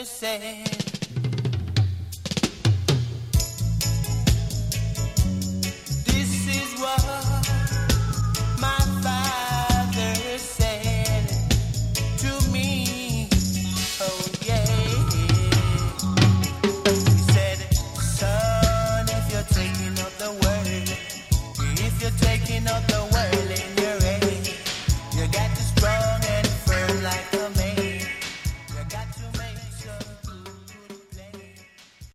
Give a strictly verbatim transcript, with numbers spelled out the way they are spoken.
said, this is what my father said to me. Oh yeah. He said, son, if you're taking up the word, if you're taking up the